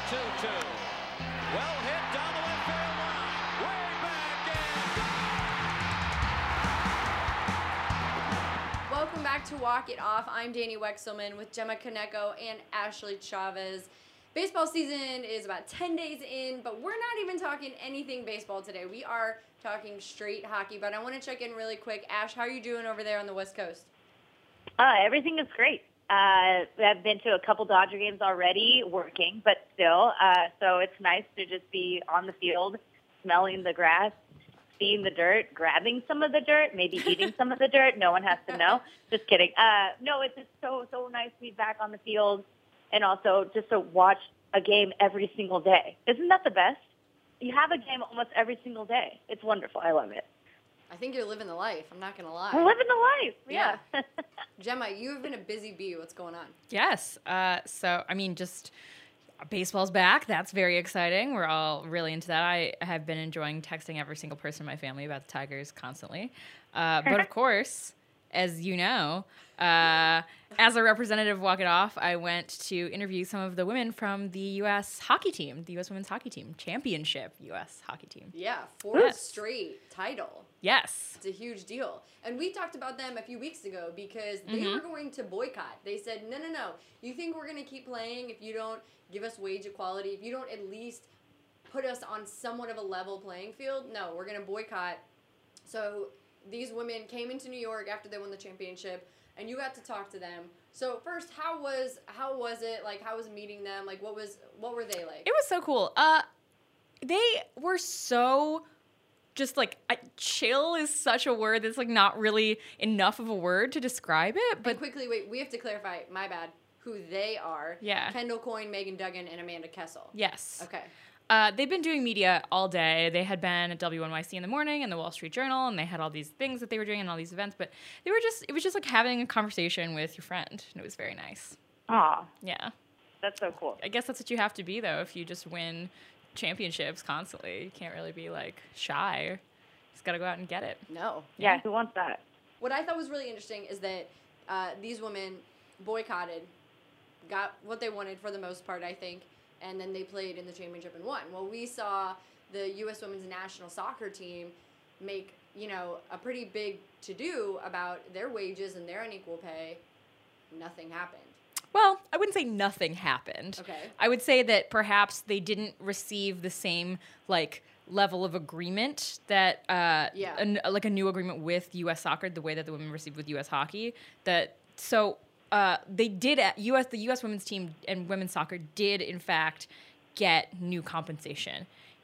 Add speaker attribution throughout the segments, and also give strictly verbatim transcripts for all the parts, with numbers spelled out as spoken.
Speaker 1: two two. Well hit down the left field line. Way back and
Speaker 2: Welcome back to Walk It Off. I'm Danny Wexelman with Gemma Kaneko and Ashley Chavez. Baseball season is about ten days in, but we're not even talking anything baseball today. We are talking straight hockey, but I want to check in really quick. Ash, how are you doing over there on the West Coast?
Speaker 3: Uh, everything is great. Uh, I've been to a couple Dodger games already, working, but still. Uh, so it's nice to just be on the field, smelling the grass, seeing the dirt, grabbing some of the dirt, maybe eating some of the dirt. No one has to know. Just kidding. Uh, no, it's just so, so nice to be back on the field and also just to watch a game every single day. Isn't that the best? You have a game almost every single day. It's wonderful. I love it.
Speaker 2: I think you're living the life. I'm not going to lie.
Speaker 3: We're living the life. Yeah.
Speaker 2: Yeah. Gemma, you have been a busy bee. What's going on?
Speaker 4: Yes. Uh, so, I mean, just baseball's back. That's very exciting. We're all really into that. I have been enjoying texting every single person in my family about the Tigers constantly. Uh, but, of course, as you know, uh, as a representative of Walk It Off, I went to interview some of the women from the U S hockey team, the U S women's hockey team, championship U S hockey team.
Speaker 2: Yeah, fourth
Speaker 4: Yes.
Speaker 2: straight title.
Speaker 4: Yes.
Speaker 2: It's a huge deal. And we talked about them a few weeks ago because they
Speaker 4: Mhm.
Speaker 2: were going to boycott. They said, no, no, no. You think we're going to keep playing if you don't give us wage equality, if you don't at least put us on somewhat of a level playing field? No, we're going to boycott. So these women came into New York after they won the championship, and you got to talk to them. So first, how was how was it? Like, how was meeting them? Like, what was what were they like?
Speaker 4: It was so cool. Uh, they were so just like I, chill is such a word that's like not really enough of a word to describe it.
Speaker 2: But
Speaker 4: But
Speaker 2: quickly, wait, we have to clarify. My bad. Who they are?
Speaker 4: Yeah.
Speaker 2: Kendall Coyne, Megan Duggan, and Amanda Kessel.
Speaker 4: yes,
Speaker 2: Okay.
Speaker 4: uh, they've been doing media all day. They had been at W N Y C in the morning and the Wall Street Journal, and they had all these things that they were doing and all these events. But they were just it was just like having a conversation with your friend, and it was very nice.
Speaker 3: Aw,
Speaker 4: Yeah,
Speaker 3: that's so cool.
Speaker 4: I guess that's what you have to be though if you just win championships constantly. You can't really be like shy. You just got to go out and get it.
Speaker 2: No.
Speaker 3: Yeah, who wants that?
Speaker 2: What I thought was really interesting is that uh, these women boycotted, got what they wanted for the most part, I think, and then they played in the championship and won. Well, we saw the U S women's national soccer team make, you know, a pretty big to-do about their wages and their unequal pay. Nothing happened.
Speaker 4: Well, I wouldn't say nothing happened.
Speaker 2: Okay.
Speaker 4: I would say that perhaps they didn't receive the same like level of agreement that uh
Speaker 2: Yeah.
Speaker 4: an, like a new agreement with U S soccer the way that the women received with U S hockey. That so uh they did at U S the U S women's team and women's soccer did in fact get new compensation.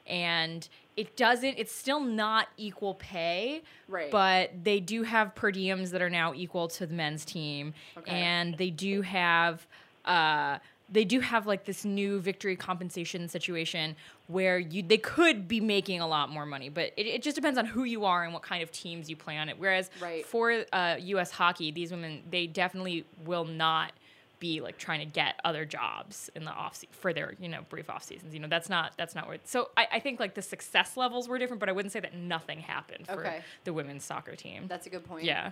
Speaker 4: And it doesn't it's still not equal pay,
Speaker 2: Right.
Speaker 4: but they do have per diems that are now equal to the men's team.
Speaker 2: Okay.
Speaker 4: And they do have uh they do have like this new victory compensation situation where you they could be making a lot more money, but it, it just depends on who you are and what kind of teams you play on it. Whereas
Speaker 2: Right.
Speaker 4: for uh, U S hockey, these women they definitely will not be like trying to get other jobs in the off se- for their you know brief off seasons. You know that's not that's not what. So I, I think like the success levels were different, but I wouldn't say that nothing happened for
Speaker 2: Okay.
Speaker 4: the women's soccer team.
Speaker 2: That's a good point.
Speaker 4: Yeah.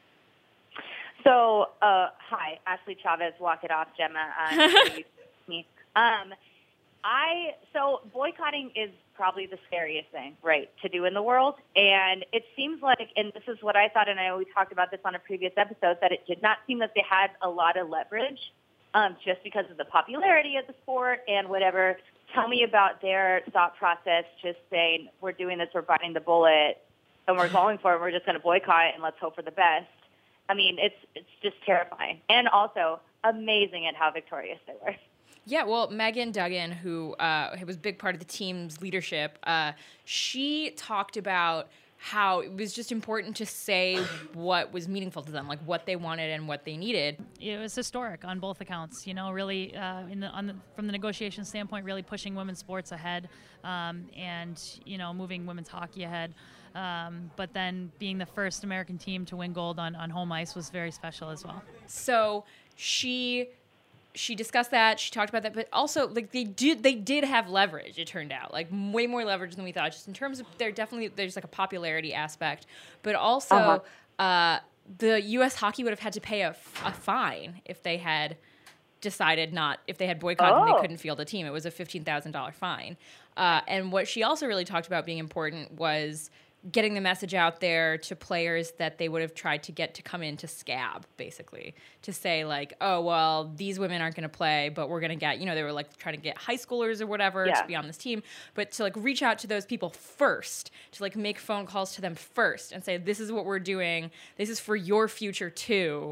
Speaker 3: So, uh, hi, Ashley Chavez, Walk It Off, Gemma. Uh, me. Um, I so boycotting is probably the scariest thing, right, to do in the world. And it seems like, and this is what I thought, and I know we talked about this on a previous episode, that it did not seem that they had a lot of leverage um, just because of the popularity of the sport and whatever. Tell me about their thought process, just saying, we're doing this, we're biting the bullet, and we're going for it, we're just going to boycott, and let's hope for the best. I mean, it's it's just terrifying. And also amazing at how victorious they were.
Speaker 4: Yeah, well, Megan Duggan, who uh, was a big part of the team's leadership, uh, she talked about how it was just important to say what was meaningful to them, like what they wanted and what they needed.
Speaker 5: It was historic on both accounts. You know, really, uh, in the, on the, from the negotiation standpoint, really pushing women's sports ahead, um, and you know, moving women's hockey ahead. Um, but then being the first American team to win gold on, on home ice was very special as well.
Speaker 4: So she she discussed that, she talked about that, but also like they did they did have leverage, it turned out. Like way more leverage than we thought, just in terms of they're definitely there's like a popularity aspect, but also
Speaker 3: Uh-huh.
Speaker 4: uh, the U S hockey would have had to pay a, a fine if they had decided not, if they had boycotted them,
Speaker 3: Oh.
Speaker 4: they couldn't field a team. It was a fifteen thousand dollars fine. Uh, and what she also really talked about being important was getting the message out there to players that they would have tried to get to come in to scab, basically. To say, like, oh, well, these women aren't going to play, but we're going to get, you know, they were, like, trying to get high schoolers or whatever
Speaker 3: Yeah.
Speaker 4: to be on this team. But to, like, reach out to those people first, to, like, make phone calls to them first and say, this is what we're doing. This is for your future, too.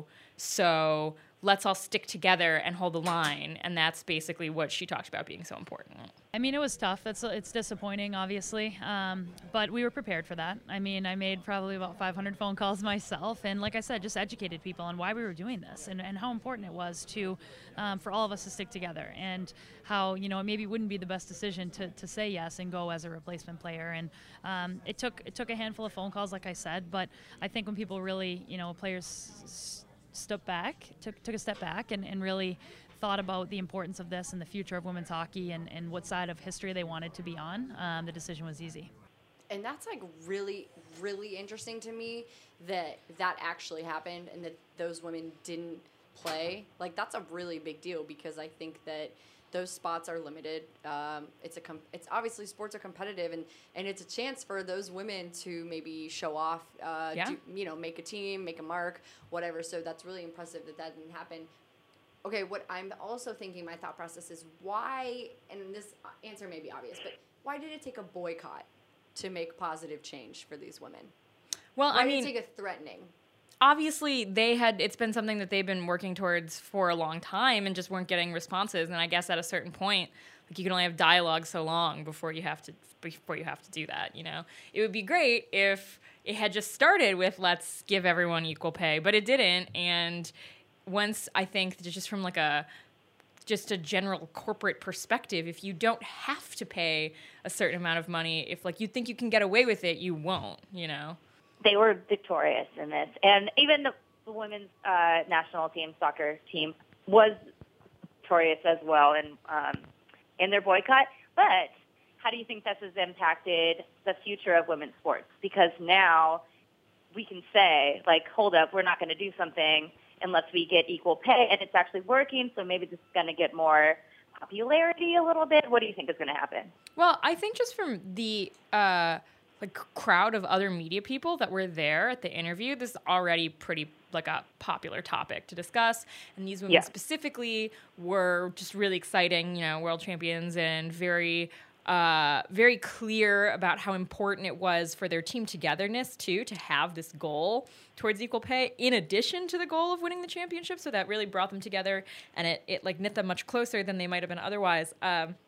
Speaker 4: So let's all stick together and hold the line. And that's basically what she talked about being so important.
Speaker 5: I mean, it was tough. It's it's disappointing, obviously, um, but we were prepared for that. I mean, I made probably about five hundred phone calls myself, and like I said, just educated people on why we were doing this and, and how important it was to um, for all of us to stick together, and how, you know, it maybe wouldn't be the best decision to, to say yes and go as a replacement player. And um, it took it took a handful of phone calls, like I said, but I think when people really, you know, players s- stepped back, took took a step back, and, and really thought about the importance of this and the future of women's hockey and, and what side of history they wanted to be on, um, the decision was easy.
Speaker 2: And that's like really, really interesting to me that that actually happened and that those women didn't play. Like, that's a really big deal because I think that those spots are limited. Um, it's a com- it's obviously sports are competitive, and, and it's a chance for those women to maybe show off, uh,
Speaker 4: Yeah.
Speaker 2: do, you know, make a team, make a mark, whatever. So that's really impressive that that didn't happen. Okay, what I'm also thinking, my thought process is why, and this answer may be obvious, but why did it take a boycott to make positive change for these women?
Speaker 4: Well,
Speaker 2: Why
Speaker 4: I mean,
Speaker 2: did it take a threatening?
Speaker 4: obviously they had, it's been something that they've been working towards for a long time and just weren't getting responses. And I guess at a certain point, like, you can only have dialogue so long before you have to, before you have to do that, you know? It would be great if it had just started with, let's give everyone equal pay, but it didn't. And once, I think, just from like a, just a general corporate perspective, if you don't have to pay a certain amount of money, if like you think you can get away with it, you won't, you know?
Speaker 3: They were victorious in this. And even the, the women's uh, national team, soccer team, was victorious as well in, um, in their boycott. But how do you think this has impacted the future of women's sports? Because now we can say, like, hold up, we're not going to do something unless we get equal pay, and it's actually working, so maybe this is going to get more popularity a little bit. What do you think is going to happen?
Speaker 4: Well, I think just from the uh, like crowd of other media people that were there at the interview, this is already pretty like a popular topic to discuss. And these women
Speaker 3: Yeah.
Speaker 4: specifically were just really exciting, you know, world champions and very uh, very clear about how important it was for their team togetherness, too, to have this goal towards equal pay in addition to the goal of winning the championship. So that really brought them together, and it, it like knit them much closer than they might have been otherwise. Um,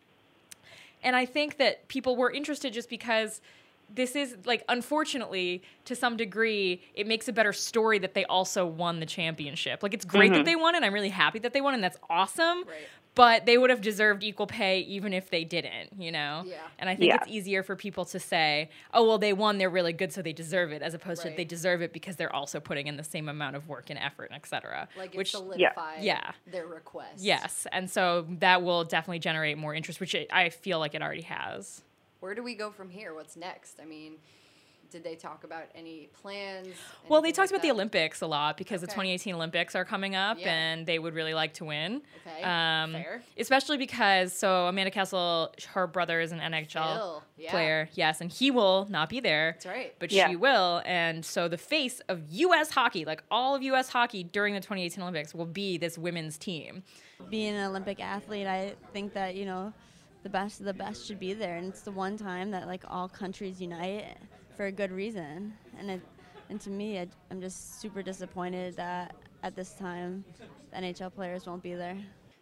Speaker 4: and I think that people were interested just because this is, like, unfortunately, to some degree, it makes a better story that they also won the championship. Like, it's great
Speaker 3: Mm-hmm.
Speaker 4: that they won, and I'm really happy that they won, and that's awesome.
Speaker 2: Right.
Speaker 4: But they would have deserved equal pay even if they didn't, you know?
Speaker 2: Yeah.
Speaker 4: And I think
Speaker 3: Yeah.
Speaker 4: it's easier for people to say, oh, well, they won, they're really good, so they deserve it, as opposed to
Speaker 2: Right.
Speaker 4: they deserve it because they're also putting in the same amount of work and effort, et cetera.
Speaker 2: Like, it
Speaker 4: which,
Speaker 2: solidified
Speaker 4: Yeah.
Speaker 2: their request.
Speaker 4: yes. And so that will definitely generate more interest, which it, I feel like it already has.
Speaker 2: Where do we go from here? What's next? I mean, did they talk about any plans?
Speaker 4: Well, they
Speaker 2: anything
Speaker 4: talked
Speaker 2: like
Speaker 4: about the
Speaker 2: that?
Speaker 4: Olympics a lot because the
Speaker 2: Okay.
Speaker 4: twenty eighteen Olympics are coming up,
Speaker 2: Yeah.
Speaker 4: and they would really like to win.
Speaker 2: Okay,
Speaker 4: Um,
Speaker 2: fair.
Speaker 4: Especially because, so Amanda Kessel, her brother is an N H L
Speaker 2: Phil, yeah.
Speaker 4: player, yes, and he will not be there.
Speaker 2: That's right.
Speaker 4: But
Speaker 3: Yeah.
Speaker 4: she will, and so the face of U S hockey, like all of U S hockey during the twenty eighteen Olympics, will be this women's team.
Speaker 6: Being an Olympic athlete, I think that, you know, the best of the best should be there, and it's the one time that, like, all countries unite for a good reason. And it, and to me, I, I'm just super disappointed that at this time the N H L players won't be there.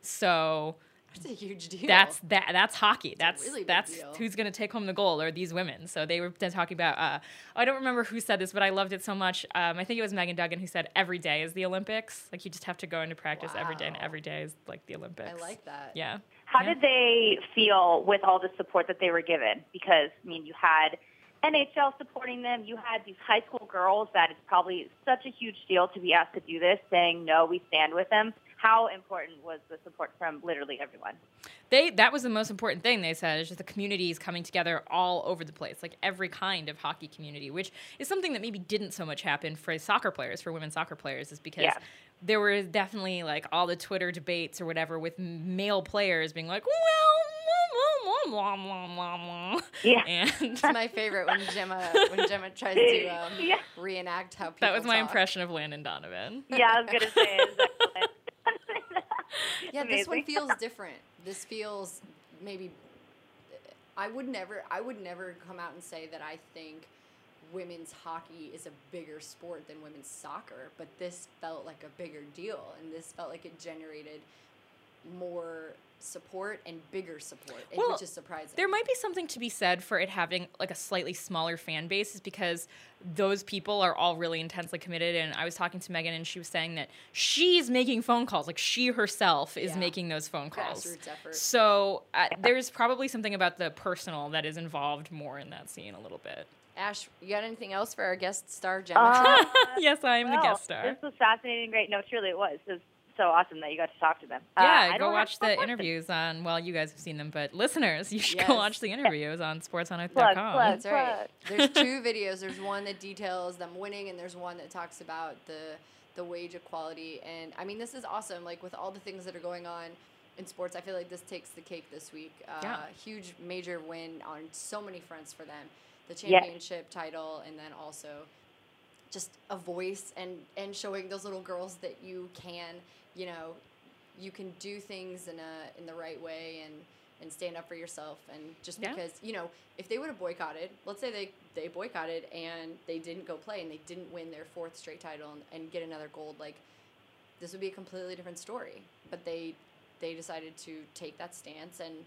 Speaker 4: So
Speaker 2: That's a huge deal.
Speaker 4: that's that. That's hockey.
Speaker 2: a
Speaker 4: That's
Speaker 2: really big
Speaker 4: that's
Speaker 2: deal.
Speaker 4: who's going to take home the gold, are these women. So they were then talking about. Uh, I don't remember who said this, but I loved it so much. Um, I think it was Megan Duggan who said, "Every day is the Olympics. Like, you just have to go into practice every day, and
Speaker 2: Wow.
Speaker 4: every day is like the Olympics."
Speaker 2: I like that.
Speaker 4: Yeah.
Speaker 3: How
Speaker 4: Yeah.
Speaker 3: did they feel with all the support that they were given? Because, I mean, you had N H L supporting them. You had these high school girls that it's probably such a huge deal to be asked to do this, saying, no, we stand with them. How how important was the support from literally everyone?
Speaker 4: They that was the most important thing they said. It's just the communities coming together all over the place, like every kind of hockey community, which is something that maybe didn't so much happen for soccer players, for women soccer players, is because
Speaker 3: Yeah.
Speaker 4: there were definitely like all the Twitter debates or whatever with male players being like, well, blah, blah, blah, blah, blah.
Speaker 3: Yeah.
Speaker 4: And
Speaker 2: It's my favorite when Gemma when Gemma tries to um,
Speaker 3: Yeah.
Speaker 2: reenact how people
Speaker 4: that was my
Speaker 2: talk.
Speaker 4: impression of Landon Donovan.
Speaker 3: Yeah, I was gonna say it's excellent.
Speaker 2: Yeah, this one
Speaker 3: Amazing.
Speaker 2: feels different. This feels maybe. I would never. I would never come out and say that I think women's hockey is a bigger sport than women's soccer, but this felt like a bigger deal, and this felt like it generated more support and bigger support, and-
Speaker 4: Well,
Speaker 2: which is surprising.
Speaker 4: There might be something to be said for it having like a slightly smaller fan base, is because those people are all really intensely committed. And I was talking to Megan, and she was saying that she's making phone calls, like she herself is
Speaker 2: Yeah.
Speaker 4: making those phone calls.
Speaker 2: Grassroots effort.
Speaker 4: So uh, there's probably something about the personal that is involved more in that scene a little bit.
Speaker 2: Ash, you got anything else for our guest star, Gemma?
Speaker 3: Uh,
Speaker 4: Yes, I am the
Speaker 3: well,
Speaker 4: guest star.
Speaker 3: This was fascinating, great. No, truly it was. It was so awesome that you got to talk to them. Uh,
Speaker 4: Yeah,
Speaker 3: I
Speaker 4: go
Speaker 3: don't have
Speaker 4: watch the
Speaker 3: questions.
Speaker 4: interviews on, well, you guys have seen them, but listeners, you should
Speaker 2: Yes.
Speaker 4: go watch the interviews on sports on earth
Speaker 3: Plug,
Speaker 4: dot com.
Speaker 3: plug.
Speaker 2: That's right. There's two videos. There's one that details them winning, and there's one that talks about the the wage equality. And I mean, this is awesome. Like with all the things that are going on in sports, I feel like this takes the cake this week. Uh,
Speaker 4: Yeah.
Speaker 2: Huge major win on so many fronts for them. The
Speaker 3: Yes.
Speaker 2: championship title, and then also just a voice and and showing those little girls that you can, you know, you can do things in a in the right way and and stand up for yourself. And just
Speaker 4: Yeah.
Speaker 2: because, you know, if they would have boycotted, let's say they they boycotted and they didn't go play and they didn't win their fourth straight title and, and get another gold, like this would be a completely different story. But they they decided to take that stance, and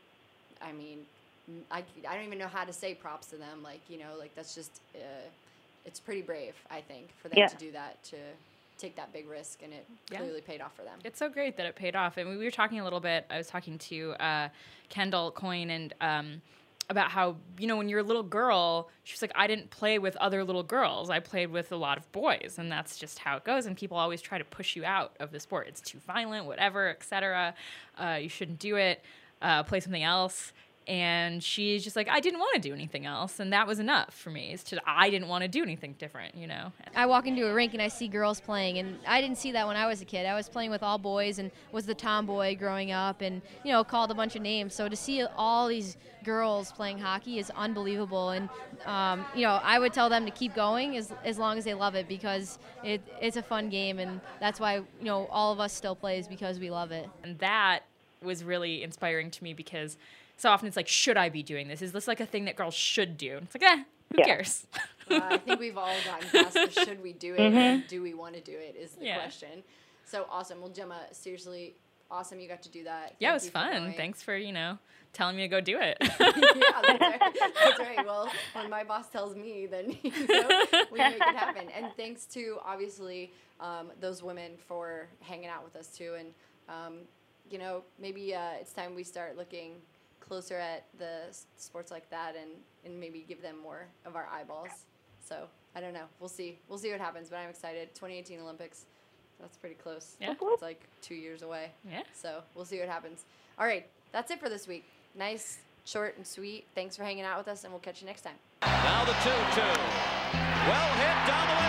Speaker 2: I mean, I, I don't even know how to say props to them. Like, you know, like that's just, uh, it's pretty brave, I think, for them
Speaker 3: Yeah.
Speaker 2: to do that, to take that big risk, and it
Speaker 4: Yeah.
Speaker 2: clearly paid off for them.
Speaker 4: It's so great that it paid off. And we were talking a little bit, I was talking to uh, Kendall Coyne and um, about how, you know, when you're a little girl, she's like, I didn't play with other little girls. I played with a lot of boys. And that's just how it goes. And people always try to push you out of the sport. It's too violent, whatever, et cetera. Uh, you shouldn't do it. Uh, play something else. And she's just like, I didn't want to do anything else. And that was enough for me. It's just, I didn't want to do anything different, you know?
Speaker 7: I walk into a rink and I see girls playing, and I didn't see that when I was a kid. I was playing with all boys and was the tomboy growing up, and you know, called a bunch of names. So to see all these girls playing hockey is unbelievable, and um, you know, I would tell them to keep going as as long as they love it, because it it's a fun game, and that's why, you know, all of us still play, is because we love it.
Speaker 4: And that was really inspiring to me, because so often it's like, should I be doing this? Is this like a thing that girls should do? And it's like, eh, who
Speaker 3: Yeah.
Speaker 4: cares?
Speaker 2: Uh, I think we've all gotten past the should we do it and do we want to do it is the
Speaker 4: Yeah.
Speaker 2: question. So awesome. Well, Gemma, seriously, awesome you got to do that.
Speaker 4: Yeah, it
Speaker 2: Thank
Speaker 4: was
Speaker 2: you for
Speaker 4: fun.
Speaker 2: going.
Speaker 4: Thanks for, you know, telling me to go do it.
Speaker 2: Yeah, that's right. That's right. Well, when my boss tells me, then you know, we make it happen. And thanks to obviously um, those women for hanging out with us too. And um, you know, maybe uh, it's time we start looking closer at the s- sports like that, and and maybe give them more of our eyeballs. So I don't know. We'll see. We'll see what happens. But I'm excited. twenty eighteen Olympics. That's pretty close.
Speaker 4: Yeah.
Speaker 2: It's like two years away.
Speaker 4: Yeah.
Speaker 2: So we'll see what happens. All right. That's it for this week. Nice, short, and sweet. Thanks for hanging out with us, and we'll catch you next time.
Speaker 1: Now the two two. Well hit down the